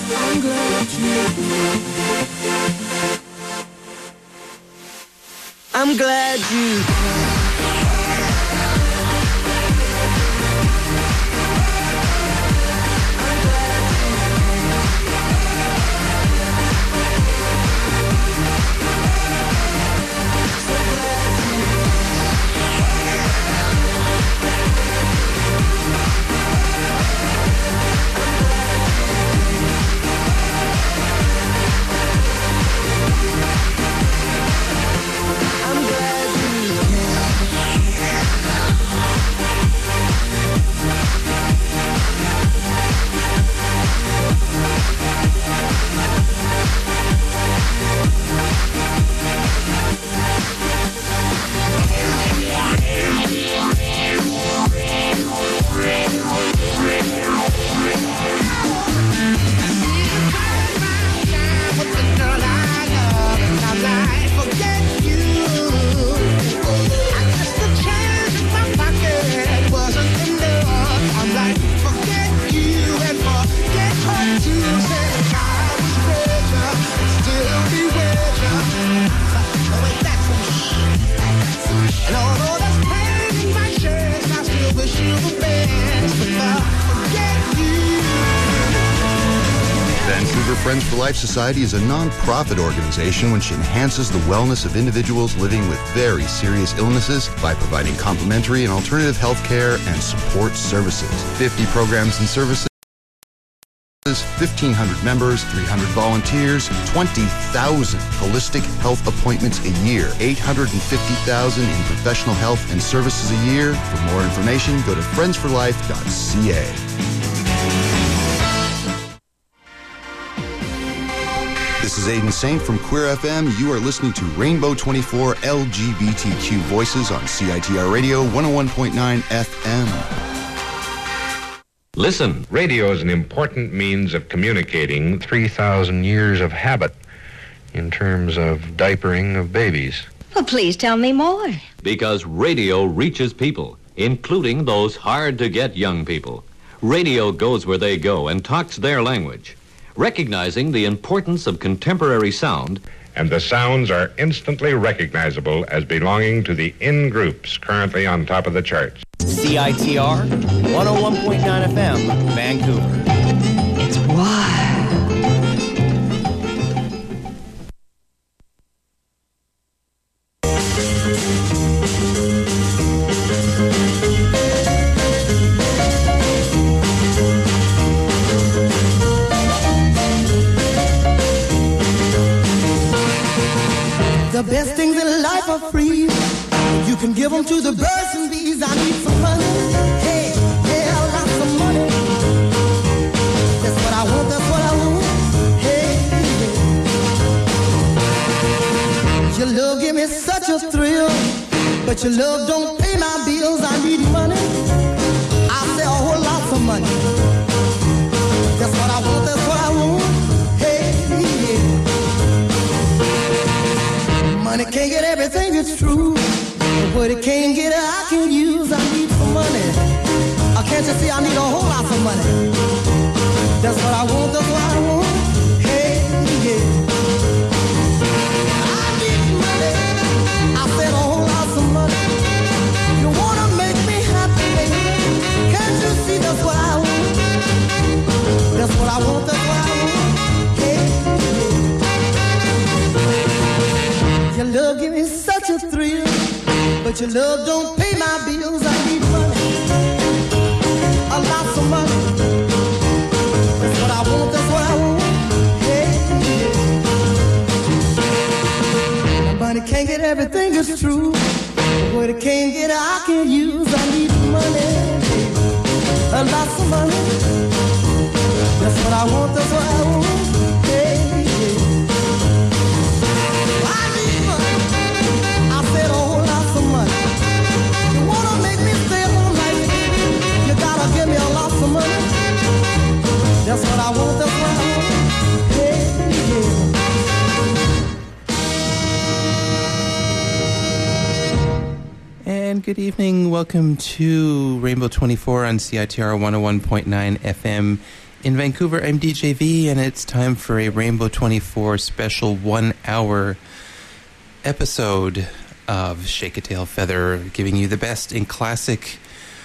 I'm glad you. I'm glad you. Friends for Life Society is a non-profit organization which enhances the wellness of individuals living with very serious illnesses by providing complimentary and alternative health care and support services. 50 programs and services, 1,500 members, 300 volunteers, 20,000 holistic health appointments a year, 850,000 in professional health and services a year. For more information, go to friendsforlife.ca. This is Aidan Saint from Queer FM. You are listening to Rainbow 24 LGBTQ Voices on CITR Radio 101.9 FM. Listen, radio is an important means of communicating 3,000 years of habit in terms of diapering of babies. Well, please tell me more. Because radio reaches people, including those hard-to-get young people. Radio goes where they go and talks their language. Recognizing the importance of contemporary sound. And the sounds are instantly recognizable as belonging to the in-groups currently on top of the charts. CITR 101.9 FM, Vancouver. It's wild. The best things in life are free. You can give them to the birds and bees. I need some money. Hey, yeah, lots of money. That's what I want, that's what I want. Hey, yeah. Your love give me such a thrill, but your love don't pay my bills. I need money. I say a whole lot of money. That's what I want, that's what I want. Hey, yeah. Money can't get everything, it's true. But what it can't get, I can use. I need some money. Can't you see I need a whole lot of money? That's what I want, that's what I want. Hey, yeah. I need money. I said a whole lot of money. You wanna make me happy, baby? Can't you see that's what I want? That's what I want, that's what I want. Hey, yeah. Your love give me such a thrill, but your love don't pay my bills. I need money, a lot of money. That's what I want, that's what I want. Hey, yeah. Money can't get everything, it's true. But what it can't get, I can use. I need money, a lot of money. That's what I want, that's what I want. Hey, yeah. I need money. I said a whole lot of money. You wanna make me stay all night? You gotta give me a lot of money. That's what I want, that's what I want. Hey, yeah. And good evening. Welcome to Rainbow 24 on CITR 101.9 FM In Vancouver, I'm DJ V, and it's time for a Rainbow 24 special 1-hour episode of Shake a Tail Feather, giving you the best in classic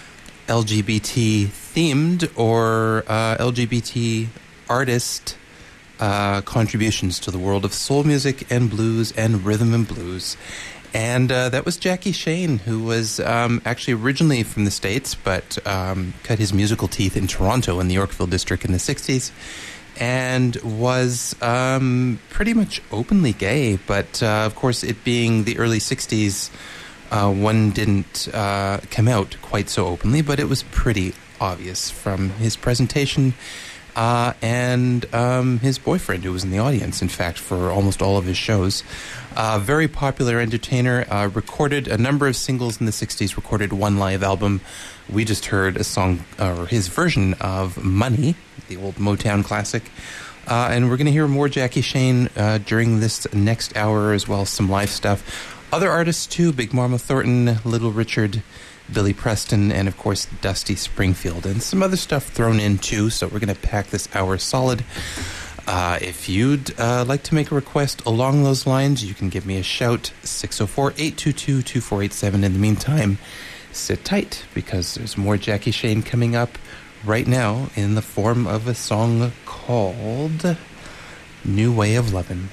LGBT-themed or LGBT artist contributions to the world of soul music and blues and rhythm and blues. And that was Jackie Shane, who was actually originally from the States, but cut his musical teeth in Toronto in the Yorkville district in the 60s, and was pretty much openly gay. But, of course, it being the early 60s, one didn't come out quite so openly, but it was pretty obvious from his presentation and his boyfriend, who was in the audience, in fact, for almost all of his shows. Very popular entertainer, recorded a number of singles in the 60s, recorded one live album. We just heard a song, or his version of Money, the old Motown classic. And we're going to hear more Jackie Shane during this next hour, as well as some live stuff. Other artists, too, Big Mama Thornton, Little Richard, Billy Preston, and, of course, Dusty Springfield. And some other stuff thrown in, too, so we're going to pack this hour solid. If you'd like to make a request along those lines, you can give me a shout, 604-822-2487. In the meantime, sit tight, because there's more Jackie Shane coming up right now in the form of a song called New Way of Lovin'.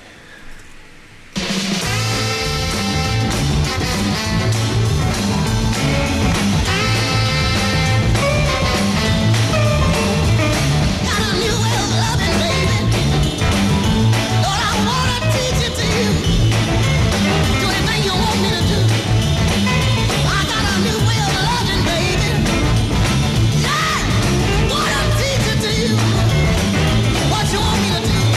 What you want me to do?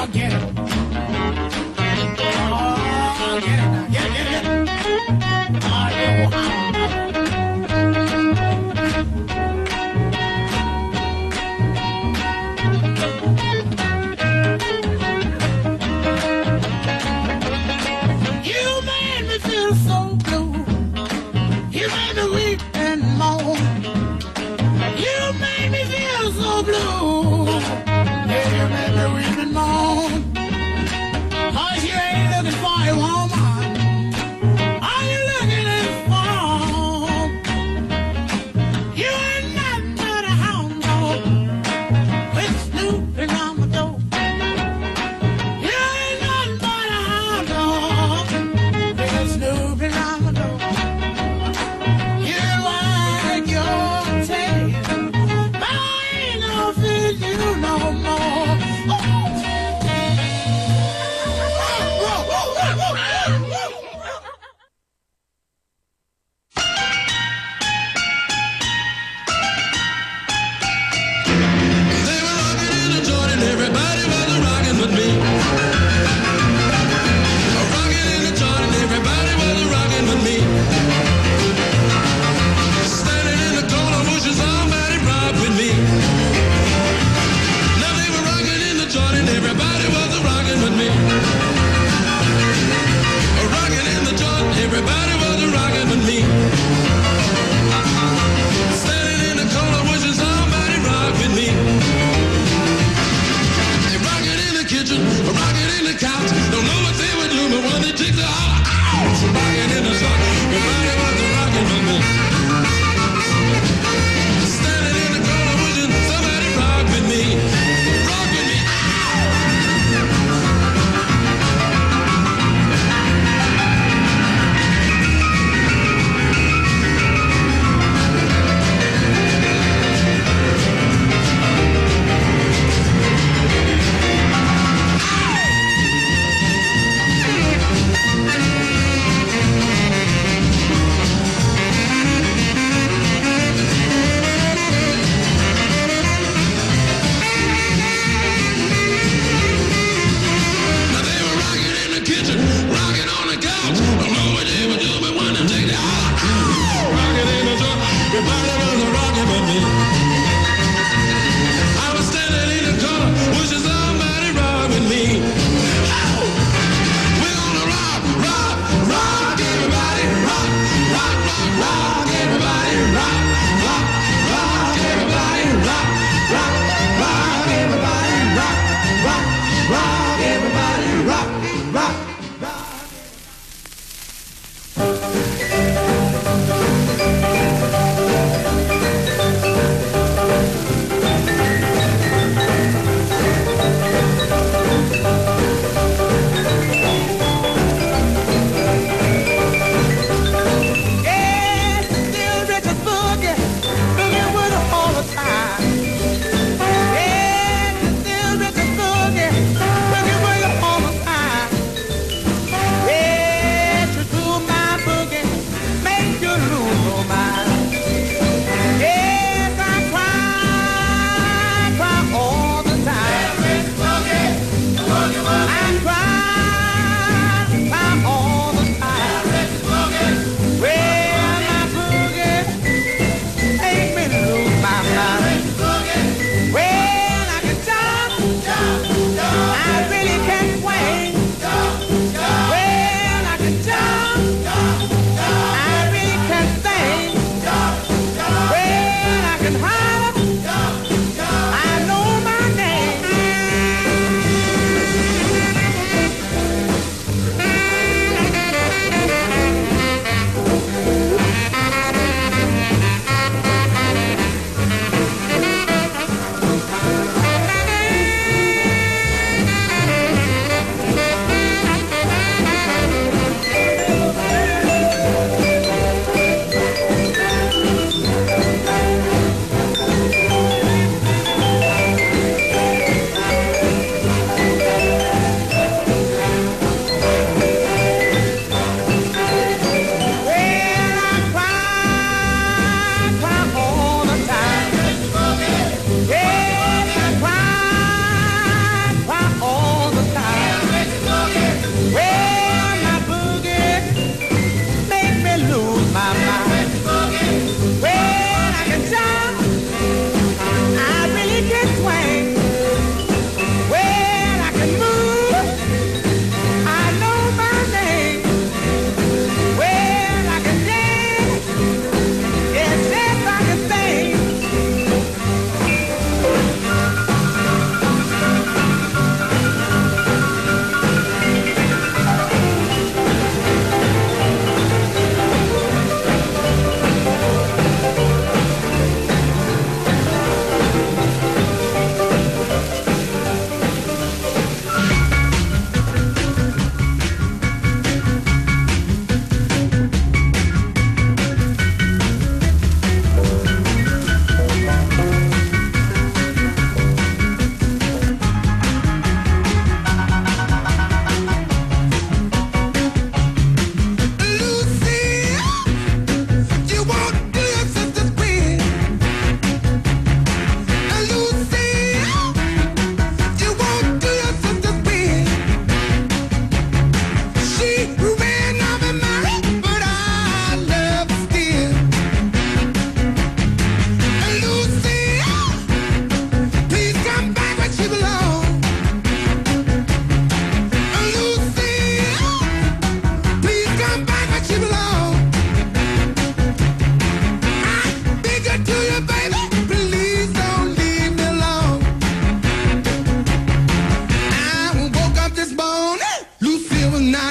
get it. Oh, get it now. Get it. Oh, yeah.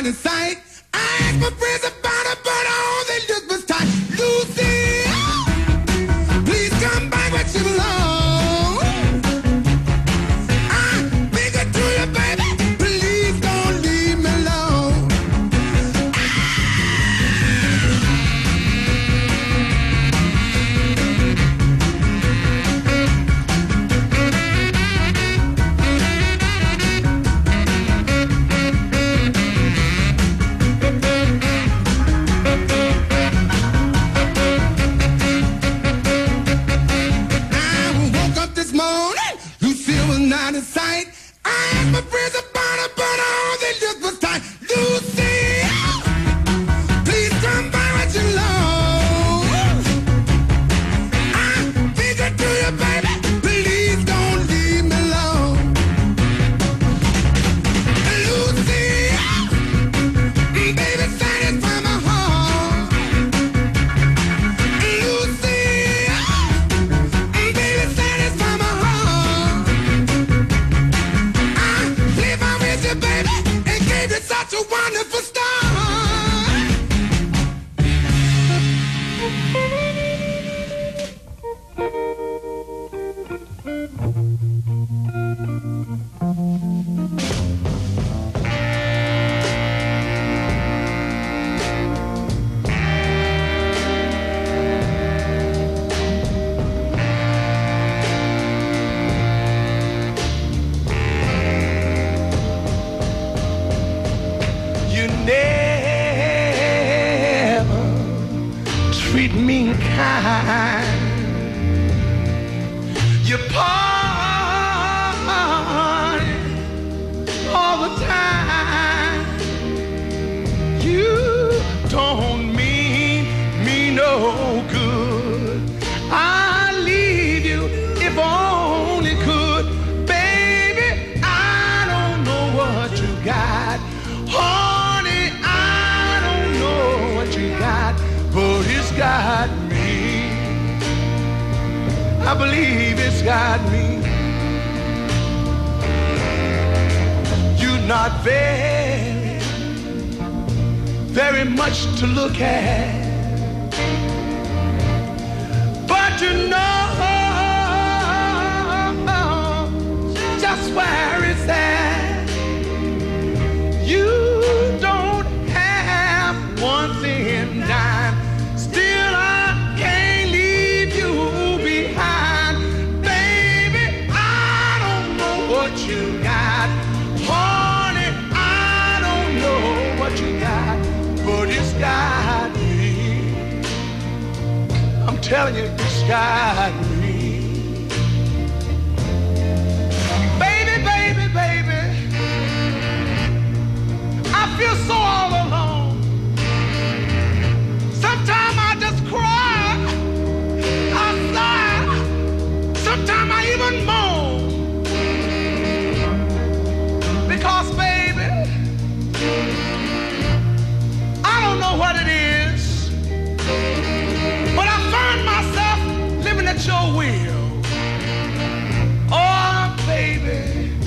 in sight. I asked my friends about it, but all they looked was tight. Lucy, please come back where you belong. I'm bigger to you, baby. Please don't leave me alone. Not in sight. I asked my friends about it, but all they looked was tight. Lucy, please come by what you love. I'm bigger to you, baby. Please don't leave me alone. Lucy, baby, satisfy my heart. Lucy, baby, satisfy my heart. Baby, and gave you such a wonderful start. Treat me kind. You party all the time. You don't mean me no good. I'd leave you if only could. Baby, I don't know what you got. Honey, I don't know what you got. But it's got me. I believe it's got me. You're not very much to look at, but you know just where it's at. You don't have one thing dime. Still, I can't leave you behind. Baby, I don't know what you got. Honey, I don't know what you got. But it's got me. I'm telling you, it's got me. Baby, baby, baby, I feel so all alone. Sometimes I just cry, I sigh, sometimes I even moan. Because, baby, I don't know what it is, but I find myself living at your will. Oh, baby,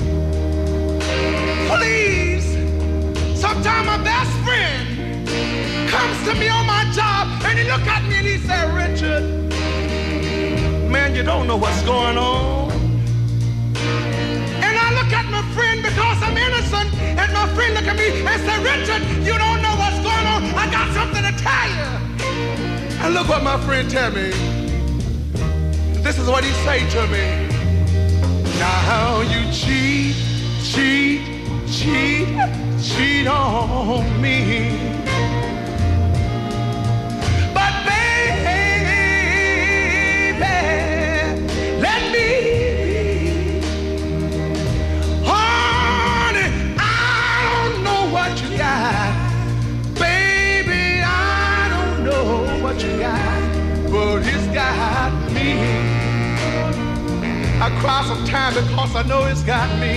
please, sometimes my best friend comes to me on my job and he look at me and he said, Richard, man, you don't know what's going on. And I look at my friend because I'm innocent, and my friend look at me and say, Richard, you don't know what's going on. I got something to tell you. And look what my friend tell me. This is what he say to me. Now you cheat on me. But baby, let me be. Honey, I don't know what you got. Baby, I don't know what you got. But it's got me. I cry sometimes because I know it's got me.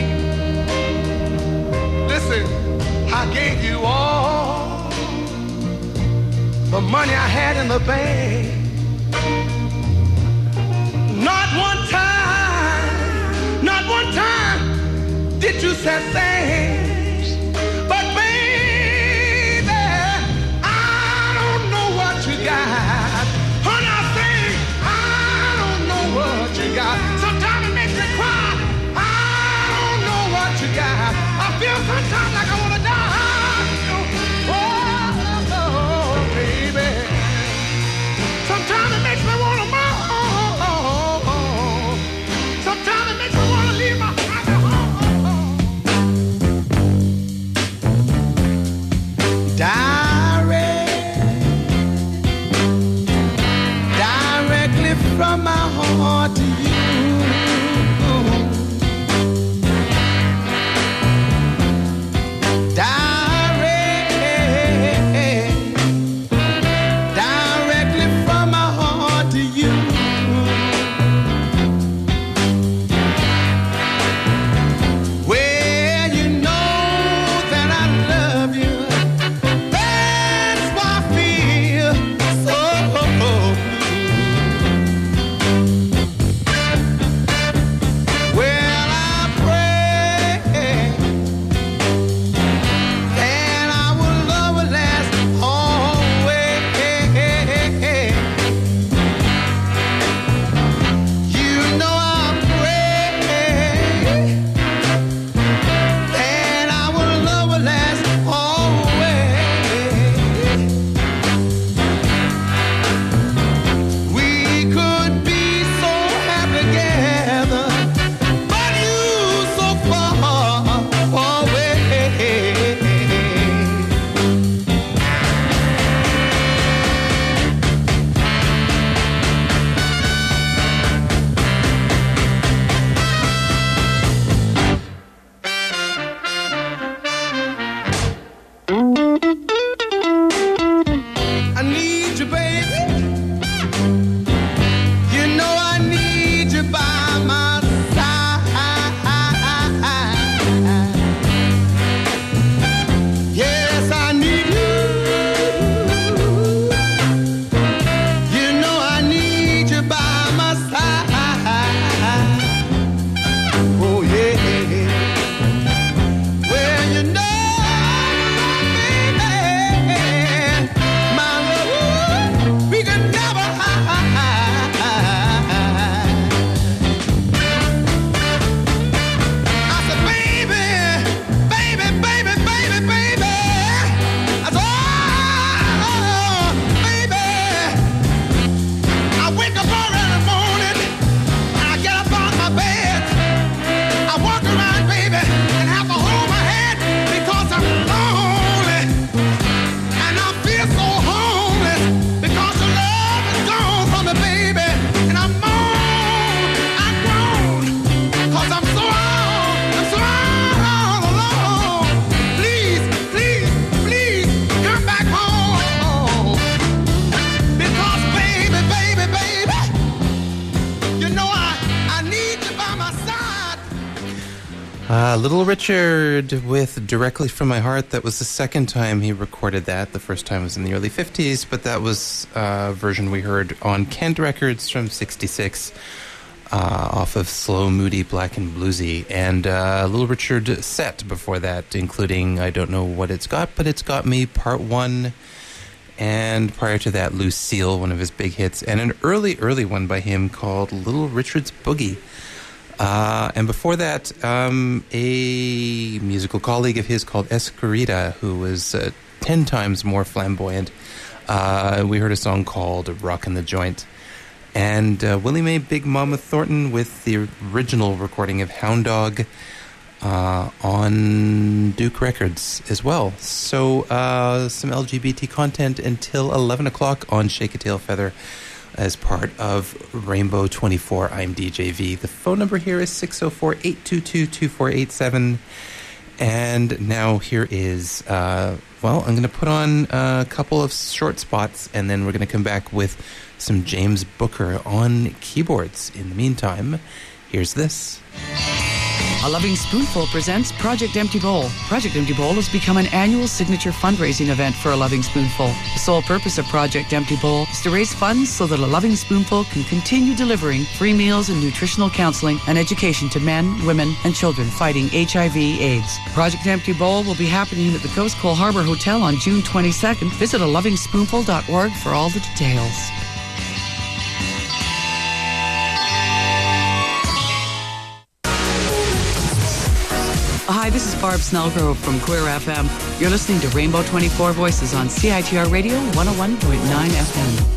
Listen, I gave you all the money I had in the bank. Not one time did you say thanks. But baby, sometimes like I wanna die. Oh, baby. Sometimes it makes me wanna moan. Sometimes it makes me wanna leave my happy home. Directly from my heart to you. Directly from my heart to you. Well, you know that I love you. That's why I feel so blue. Well, I pray and our love will last always. You know I pray and our love will last always. We could be so happy together, but you so far away. I need you, baby. You know I need you by my side. Yes, I need you. You know I need you by my side. Oh, yeah. Well, you know, baby, my love, we can never hide. I said, baby, baby, baby, baby, baby. I said, oh, baby. I wake up early in the morning, and I get up out my bed. I walk around, baby, and have to hold my head because I'm lonely. And I feel so homeless because your love is gone from me, baby. And I'm grown, cause I'm so all alone. Please, please, please, come back home. Because baby, baby, baby, you know I need you by my side. Little Richard with Directly From My Heart. That was the second time he recorded that. The first time was in the early 50s, but that was a version we heard on Kent Records from 66 off of Slow, Moody, Black and Bluesy. And Little Richard set before that, including I Don't Know What It's Got, but It's Got Me Part 1. And prior to that, Lucille, one of his big hits, and an early one by him called Little Richard's Boogie. And before that, a musical colleague of his called Escarita, who was 10 times more flamboyant. We heard a song called Rockin' the Joint. And Willie Mae Big Mama Thornton with the original recording of Hound Dog on Duke Records as well. So some LGBT content until 11 o'clock on Shake a Tail Feather as part of Rainbow 24. I'm DJ V. The phone number here is 604-822-2487. And now here is, I'm going to put on a couple of short spots, and then we're going to come back with some James Booker on keyboards. In the meantime, here's this. A Loving Spoonful presents Project Empty Bowl. Project Empty Bowl has become an annual signature fundraising event for A Loving Spoonful. The sole purpose of Project Empty Bowl is to raise funds so that A Loving Spoonful can continue delivering free meals and nutritional counseling and education to men, women, and children fighting HIV/AIDS. Project Empty Bowl will be happening at the Coast Cole Harbor Hotel on June 22nd. Visit alovingspoonful.org for all the details. A high this is Barb Snellgrove from Queer FM. You're listening to Rainbow 24 Voices on CITR Radio 101.9 FM.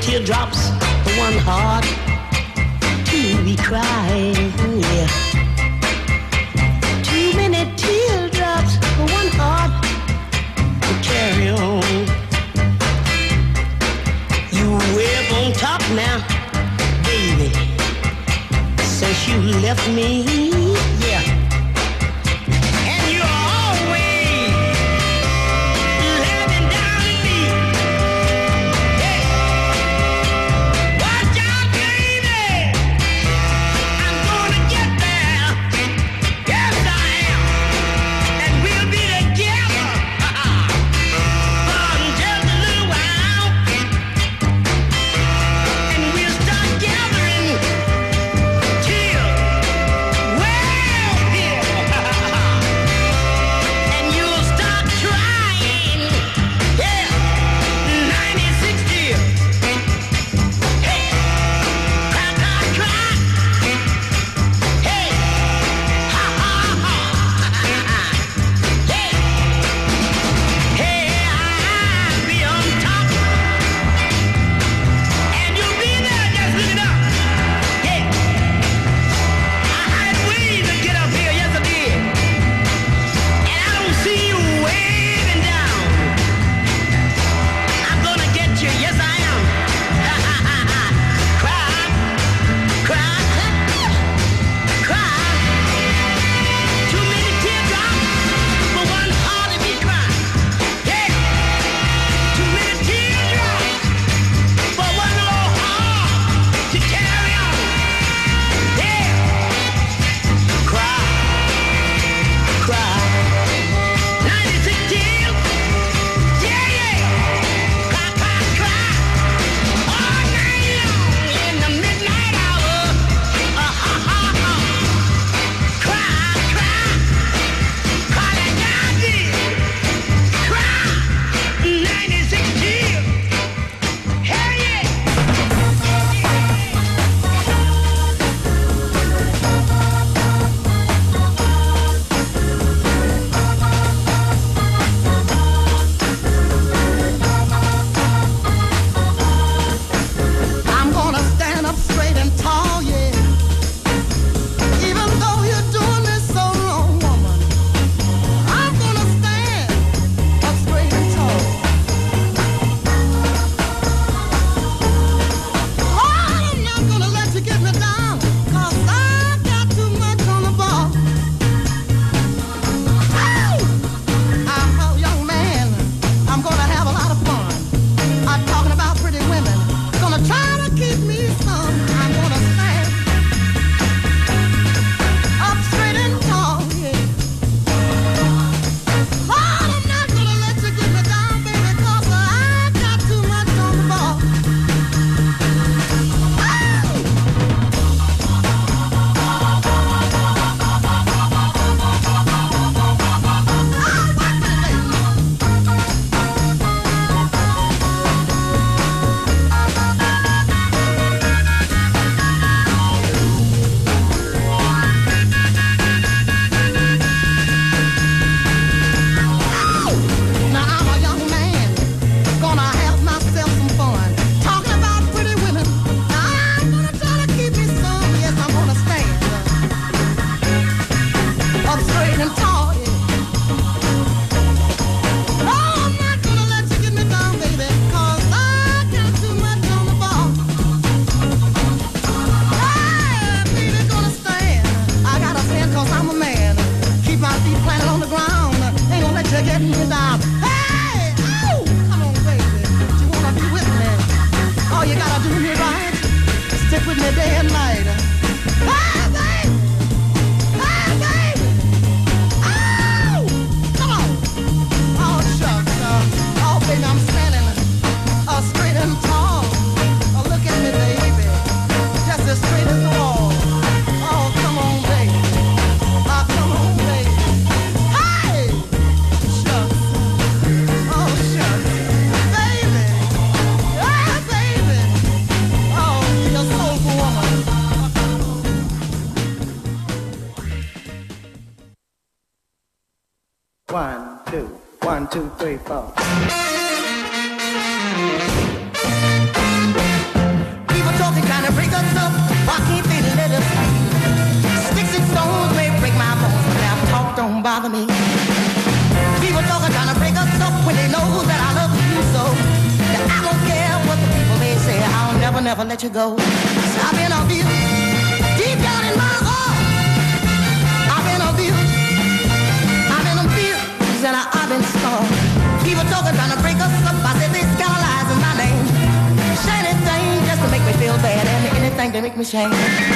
teardrops for one heart to be crying, yeah. Too many teardrops for one heart to carry on. You way up on top now, baby, since you left me, yeah. And you're always laughing down at me. Hey, watch out, baby, I'm gonna get there. Yes, I am. And we'll be together for just a little while. And we'll start gathering till well here. And you'll start trying. Yeah, 96 years. Hey, cry, cry, cry. Hey, ha, ha, ha. Hey, hey, I'll be on top. And you'll be there, just look it up. Yeah, I had ways to get up here, yes I did. And I don't see you waving down. I'm gonna get you, yes I am. Cry, cry, cry. Too many teardrops for one heart to be crying. Yeah, too many teardrops for one little heart to carry on. Yeah, cry, cry. 96 tears. Yeah, yeah. Cry, cry, cry. All night long in the midnight hour. Ha, ha, ha. Cry, cry. Cry like I did. Cry. 96 tears. Hell yeah. I'm gonna stand up straight and tall, yeah. Even though you're doing me so wrong, woman, I'm gonna stand up straight and tall. Oh, I'm not gonna let you get me down, 'cause I've got too much on the ball. Oh, young man, I'm gonna have a lot of fun. I'm talking about pretty women. Gonna try to keep me some. I'm gonna stand up straight and tall, yeah. Lord, I'm not gonna let you get me down, baby, 'cause I got too much on the ball. Now I'm a young man, gonna have myself some fun. Talking about pretty women. Now I'm gonna try to keep me some. Yes, I'm gonna stand up straight and tall, yeah. Oh, I'm not gonna let you get me down, baby, 'cause I got too much on the ball. Hey, baby, gonna stand. I gotta stand 'cause I'm a man. Keep my feet planted on the ground. Ain't gonna let you get me down. Hey, oh, come on, baby. You wanna be with me? Oh, you gotta do me right. Stick with me day and night. Hey, baby. Hey, baby. Oh, come on. Oh, shucks. Oh, baby, I'm standing straight and tall. Oh, look at me, baby. Just as straight as the wall. Oh, come on, baby. Oh, come on, baby. Hey! Shucks. Oh, shucks. Baby. Yeah, baby. Oh, you're a soulful woman. One, two, three, four. bother me. People talking trying to break us up when they know that I love you so. That I don't care what the people may say. I'll never, never let you go. So I've been abused deep down in my heart. I've been abused. I've been abused and I've been scorned. People talking trying to break us up. I said they scandalizing my name. Say anything just to make me feel bad and anything to make me shame.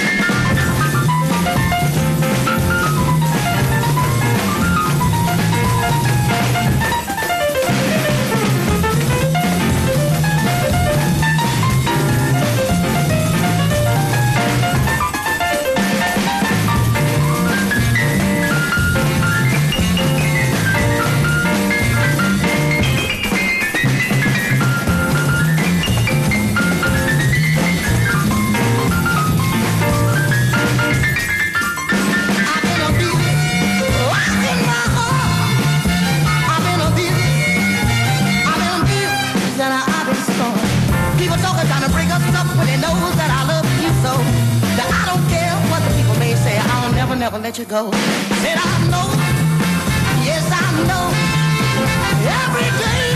Never let you go. Said I know, yes I know. Every day,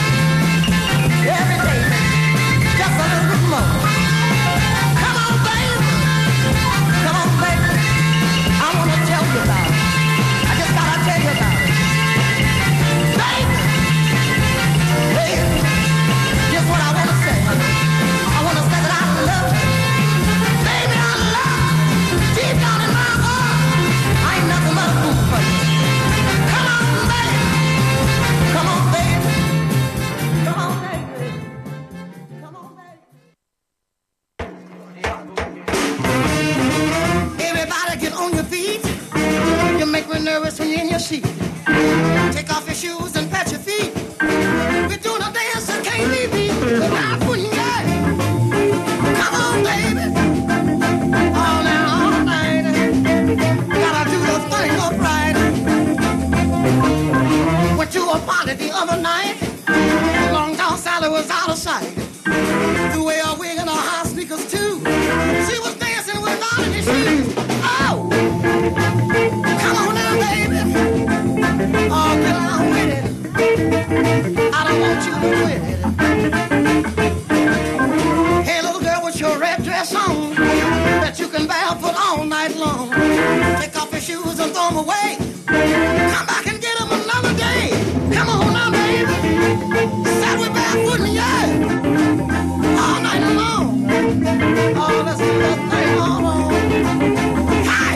just a little bit more. Come on, baby, I wanna tell you about it. I just gotta tell you about it. Baby, just what I wanna say. I wanna say that I love you. Baby, I love you. Deep down in my heart. Nothing but a fool for you. Come on, baby. Come on, baby. Come on, baby. Come on, baby. Everybody get on your feet. You make me nervous when you're in your seat. Take off your shoes and pat your feet. We're doing a dance that can't be beat. Without putting your come on, baby. All night, all night. Gotta do the thing upright. Went to a party the other night. Long John Sally was out of sight. The way I wig and her high sneakers too. She was dancing without any shoes. Oh, come on now, baby. Oh, get on with it. I don't want you to quit it. Hey, little girl, with your red dress on, that you can barefoot all night long. Take off your shoes and throw them away. Come back and get them another day. Come on now, baby. Said we're barefoot in the yard all night long. Oh, let's do that thing all on. Hi.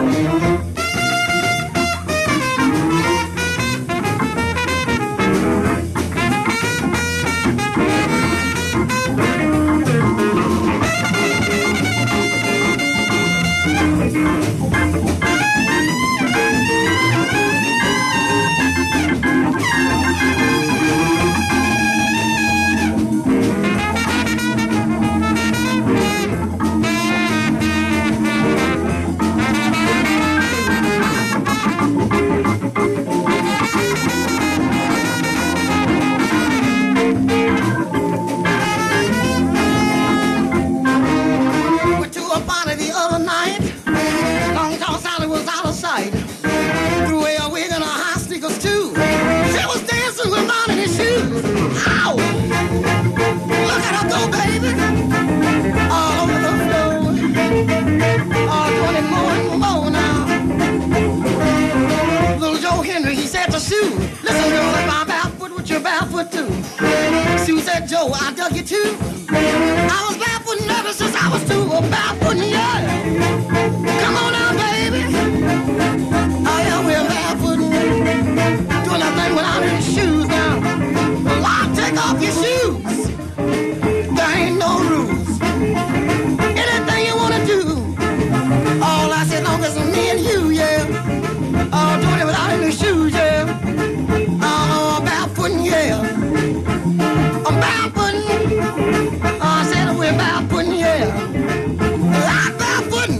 Joe, I dug you too. I was barefoot and nervous since I was two. Barefoot and yeah. Come on now, baby. Oh yeah, we're barefoot. Doing that thing without any shoes now. Well, I'll take off your shoes. There ain't no rules. Anything you wanna do. All I said, long as me and you, yeah. Oh, doing it without any shoes, yeah. Oh, barefoot and yeah. I'm barefooting. I said we're barefooting, yeah. I'm barefooting.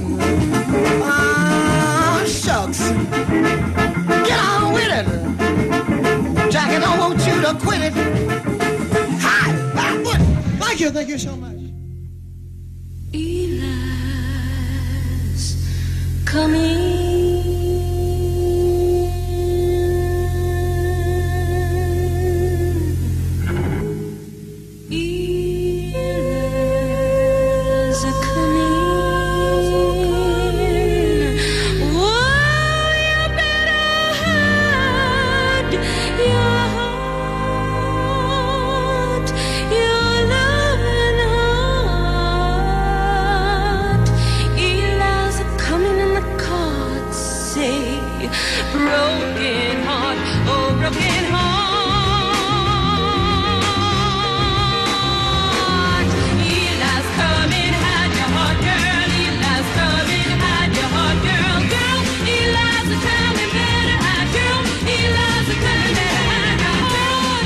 Shucks. Get on with it. Jackie, don't want you to quit it. Hi, barefooting. Thank you so much. Eli's coming broken heart. Eli's coming, hide your heart, girl. Eli's coming, hide your heart, girl. Girl, Eli's coming, better hide, girl. Eli's coming, better hide your heart.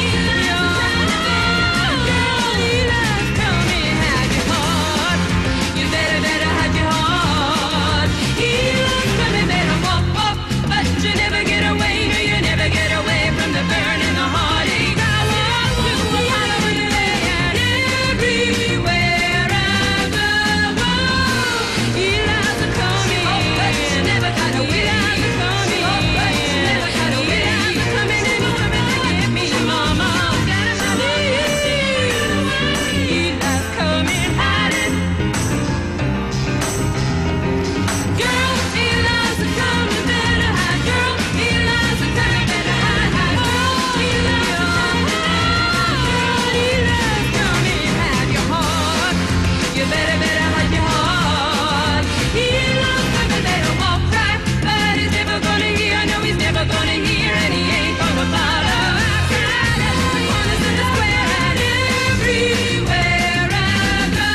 Eli's coming, hide your heart. You better hide your heart. Eli's coming, better walk, walk, but you never get away. You never get away from the burn and the heartache. I want to hide everywhere I go. Eli's coming, but you never got away. Eli's coming, but you never got away. Eli's coming and coming to get me, mama. Eli's coming, hide it. Girl, Eli's coming, better hide, girl. Eli's coming, better hide, hide, girl. Eli's coming, hide your heart. You better hide your heart. Eli's coming, better walk right, but he's never gonna hear. I know he's never gonna hear, and he ain't gonna follow. Honest in the square and everywhere I go.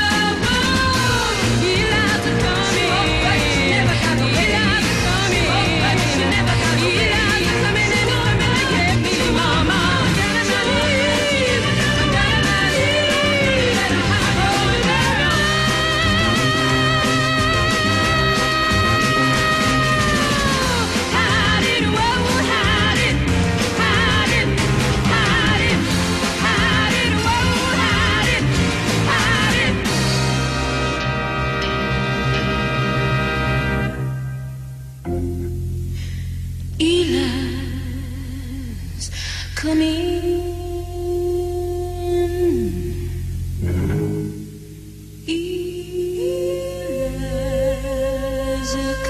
Eli's coming, but you never got away. Eli's coming, but you never got away. Eli's coming and coming to get me, mama. Hide it, whoa, hide it, hide it, hide it, hide it, whoa, hide it, hide it. Eli's coming. Eli's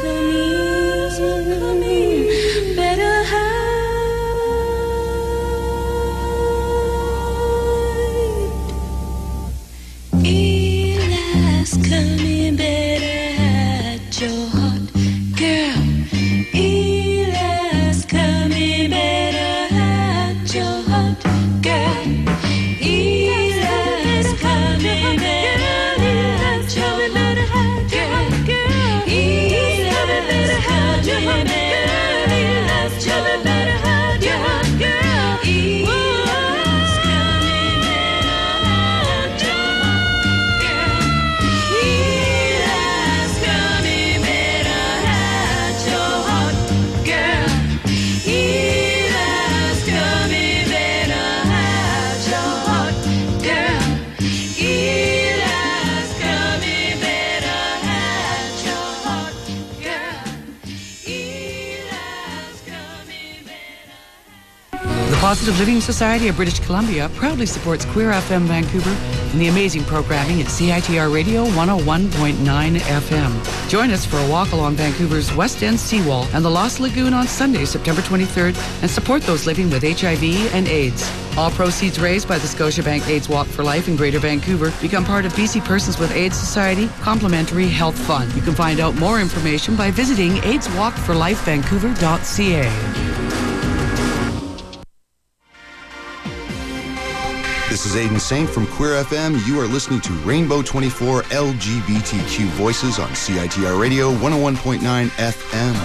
coming, better hide. Eli's coming, better hide your heart, girl. Eli's coming, better hide your heart, girl. Eli's coming, better hide your heart, girl. Eli's coming, better hide your heart, girl. Eli's coming, better hide your heart, girl. Eli's coming, better hide your heart, girl. Eli's coming, better hide your heart, girl. Eli's coming, better. The Positive Living Society of British Columbia proudly supports Queer FM Vancouver and the amazing programming at CITR Radio 101.9 FM. Join us for a walk along Vancouver's West End seawall and the Lost Lagoon on Sunday, September 23rd, and support those living with HIV and AIDS. All proceeds raised by the Scotiabank AIDS Walk for Life in Greater Vancouver become part of BC Persons with AIDS Society Complementary Health Fund. You can find out more information by visiting AIDSWalkForLifeVancouver.ca. This is Aidan Saint from Queer FM. You are listening to Rainbow 24 LGBTQ Voices on CITR Radio 101.9 FM.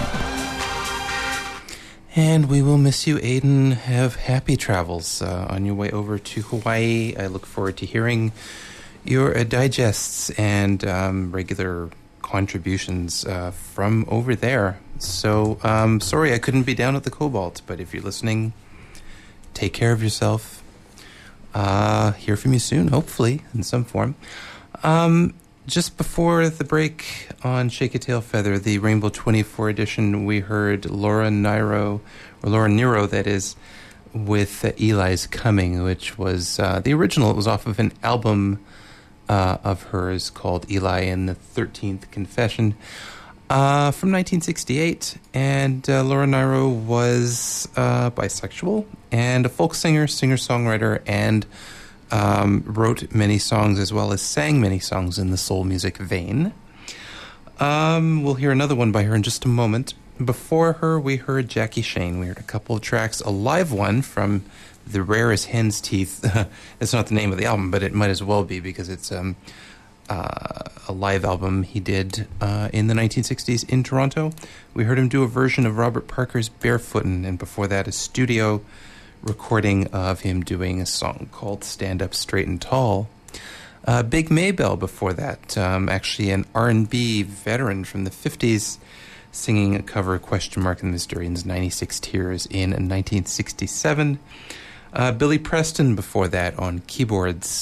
And we will miss you, Aidan. Have happy travels on your way over to Hawaii. I look forward to hearing your digests and regular contributions from over there. So, sorry I couldn't be down at the Cobalt, but if you're listening, take care of yourself. Hear from you soon, hopefully, in some form. Just before the break on Shake a Tail Feather, the Rainbow 24 edition, we heard Laura Nero, that is, with Eli's Coming, which was the original. It was off of an album of hers called Eli and the 13th Confession from 1968. And Laura Nero was bisexual and a folk singer, singer-songwriter, and wrote many songs as well as sang many songs in the soul music vein. We'll hear another one by her in just a moment. Before her, we heard Jackie Shane. We heard a couple of tracks, a live one from The Rare as Hen's Teeth. It's not the name of the album, but it might as well be because it's a live album he did in the 1960s in Toronto. We heard him do a version of Robert Parker's Barefootin', and before that, a studio recording of him doing a song called Stand Up Straight and Tall. Big Maybelle before that, actually an R&B veteran from the 50s, singing a cover of Question Mark and the Mysterians' 96 Tears in 1967. Billy Preston before that on keyboards,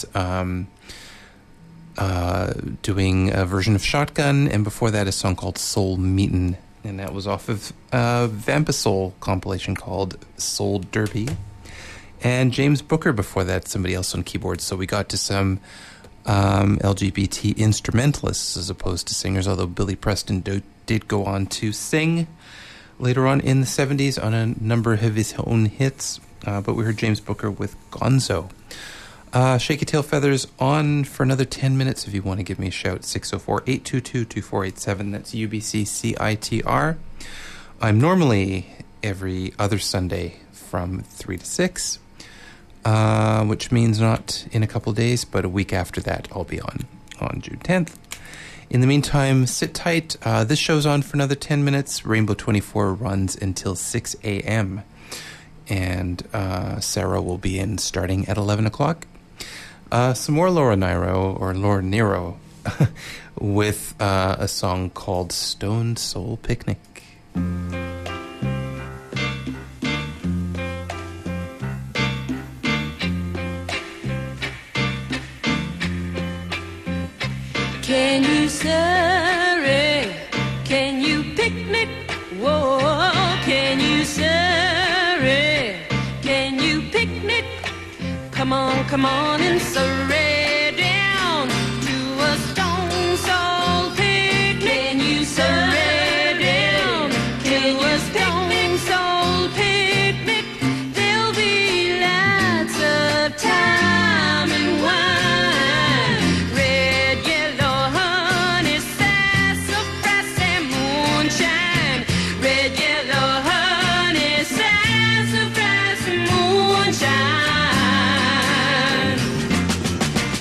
doing a version of Shotgun, and before that a song called Soul Meetin', and that was off of a Vampasoul compilation called Soul Derby. And James Booker before that, somebody else on keyboards. So we got to some LGBT instrumentalists as opposed to singers, although Billy Preston did go on to sing later on in the 70s on a number of his own hits. But we heard James Booker with Gonzo. Shake Your Tail Feathers on for another 10 minutes if you want to give me a shout. 604-822-2487. That's UBC-CITR. I'm normally every other Sunday from 3 to 6, which means not in a couple of days, but a week after that I'll be on June 10th. In the meantime, sit tight. This show's on for another 10 minutes. Rainbow 24 runs until 6 a.m. And Sarah will be in starting at 11 o'clock. Some more Laura Nyro with a song called Stone Soul Picnic. Can you surrey? Can you picnic? Whoa, can you surrey? Can you picnic? Come on and surrey down to a stone soul picnic. Can you surrey down to a stone soul picnic? There'll be lots of time and wine, red, yellow, honey, sassafras and moonshine. Red, yellow, honey, sassafras and moonshine.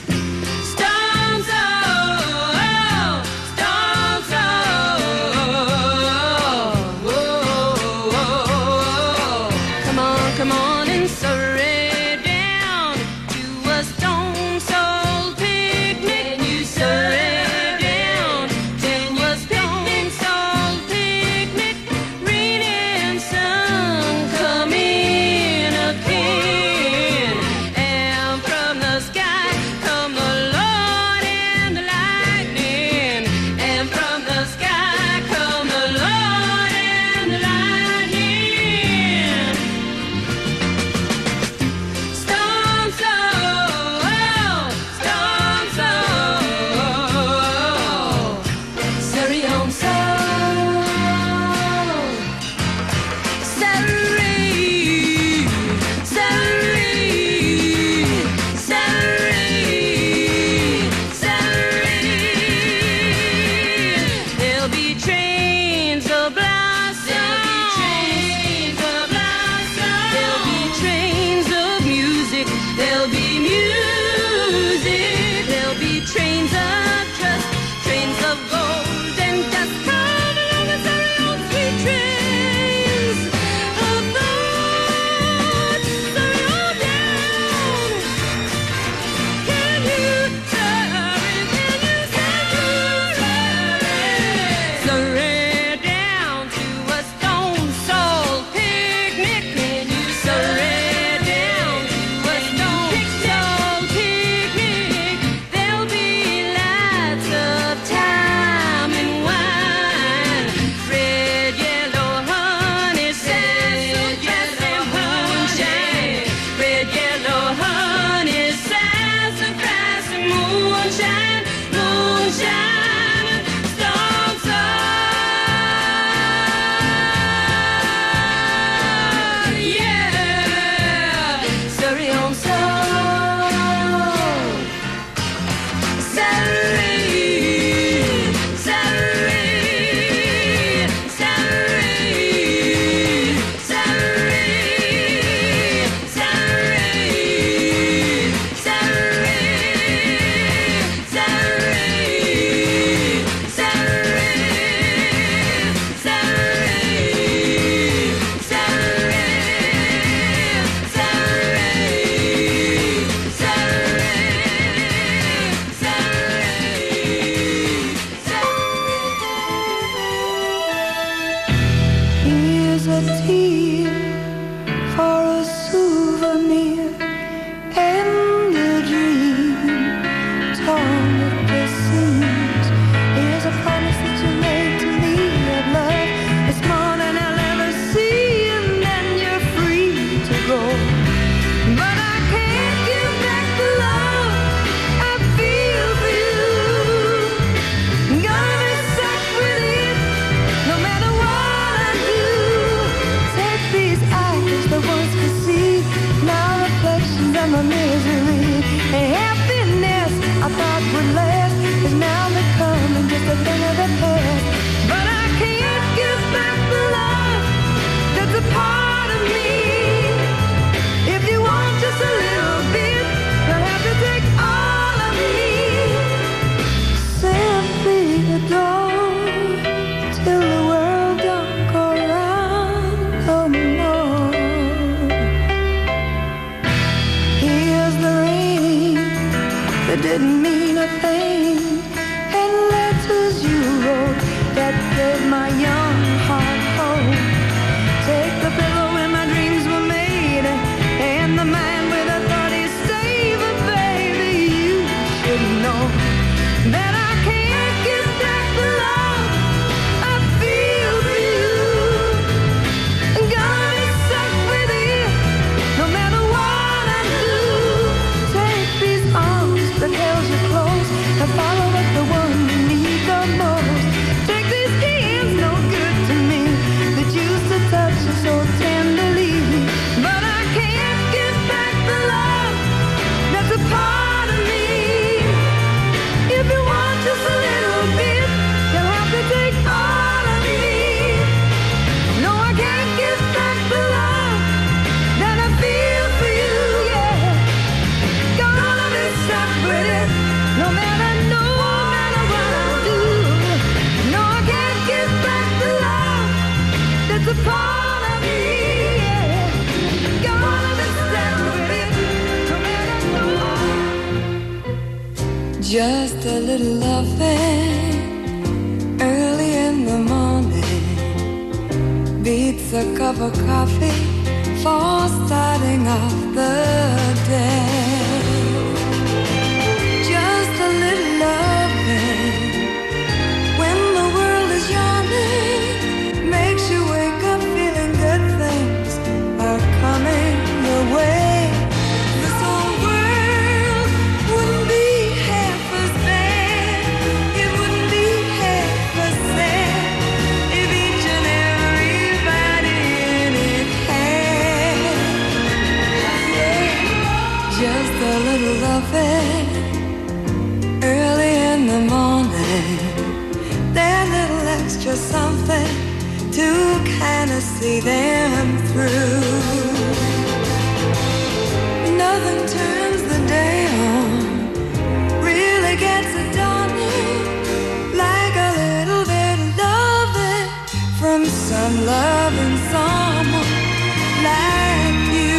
didn't mean a thing, and letters you wrote that gave my young heart hope. Take the pillow where my dreams were made, and the man with a thought he saved. But baby, you should know that I can't get back the love I feel for you. Gonna be stuck with you no matter what I do. Take these arms that held you close and follow up the one you need the most. Take these hands no good to me that used to touch you so tenderly. But I can't get back the love that's a part of me. If you want just a little bit, you'll have to take all of me. No, I can't get back the love that I feel for you, yeah. Gonna be stuck with it, no matter what I do. No, I can't get back the love that's a part of me, yeah. Gonna be stuck with it, no matter what. Just a little loving early in the morning beats a cup of coffee for starting off the day. Just a little loving when the world is yawning makes you wake up feeling good things are coming your way. This whole world wouldn't be half as bad. It wouldn't be half as sad if each and everybody in it had. Just a little loving early in the morning. That little extra something to kind of see them through. Nothing turns the day on, really gets it dawning, like a little bit of loving from some loving someone like you.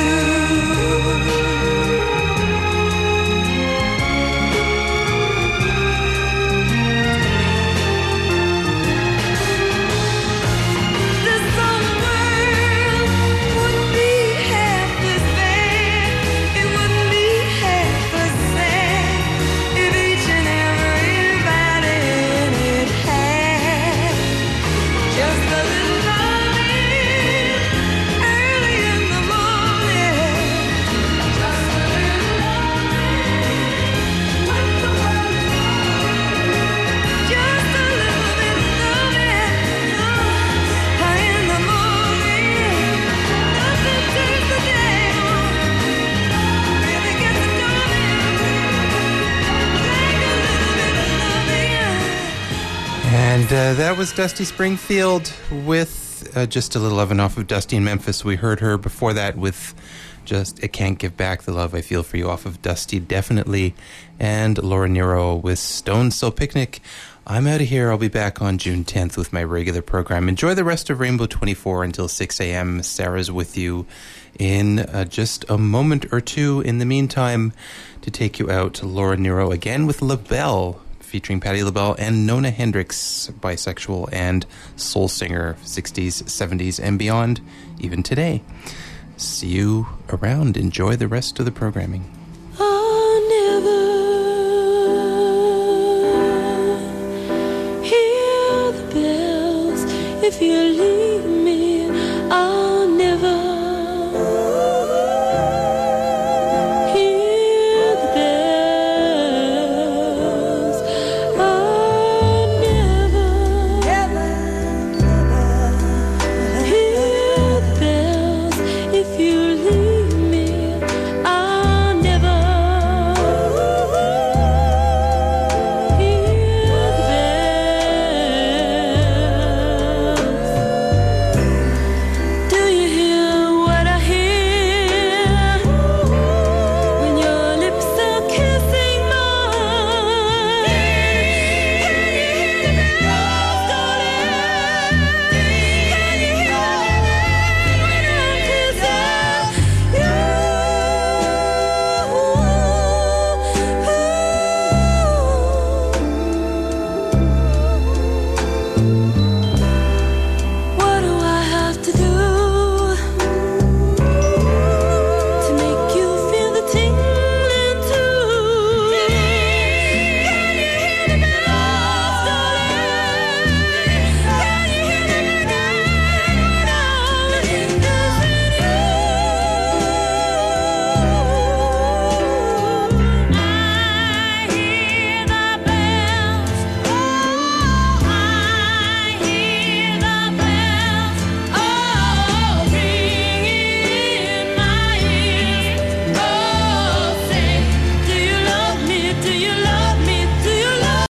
This whole world wouldn't be half as bad. It wouldn't be half as sad if each and everybody in it had just a little loving early in the morning. Just a little loving when the world is gone. Just a little bit of loving in the morning. Nothing turns the day on, really gets it dawning. Take a little bit of loving. And that was Dusty Springfield with Just a Little Lovin' off of Dusty in Memphis. We heard her before that with just I Can't Give Back the Love I Feel for You off of Dusty Definitely. And Laura Nero with Stone Still Picnic. I'm out of here. I'll be back on June 10th with my regular program. Enjoy the rest of Rainbow 24 until 6 a.m. Sarah's with you in just a moment or two. In the meantime, to take you out, Laura Nero again with LaBelle, featuring Patti LaBelle and Nona Hendrix, bisexual and soul singer, 60s, 70s, and beyond, even today. See you around. Enjoy the rest of the programming.